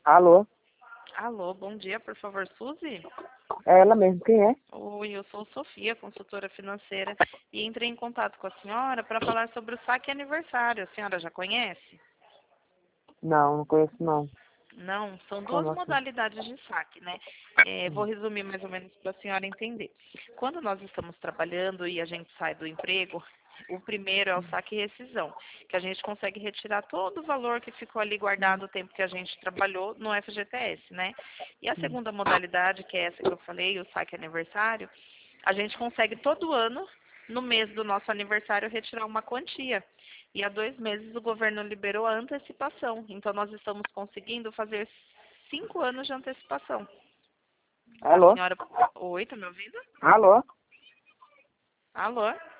Alô? Alô, bom dia, por favor, Suzy? É ela mesmo, quem é? Oi, eu sou Sofia, consultora financeira, e entrei em contato com a senhora para falar sobre o saque aniversário. A senhora já conhece? Não, não conheço não. Não, são duas Como assim? modalidades de saque, né? Vou resumir mais ou menos para a senhora entender. Quando nós estamos trabalhando e a gente sai do emprego, o primeiro é o saque e rescisão, que a gente consegue retirar todo o valor que ficou ali guardado o tempo que a gente trabalhou no FGTS, né? E a segunda modalidade, que é essa que eu falei, o saque aniversário, a gente consegue todo ano, no mês do nosso aniversário, retirar uma quantia. E há 2 meses o governo liberou a antecipação. Então nós estamos conseguindo fazer 5 anos de antecipação. A Alô? senhora. Oi, tá me ouvindo? Alô? Alô?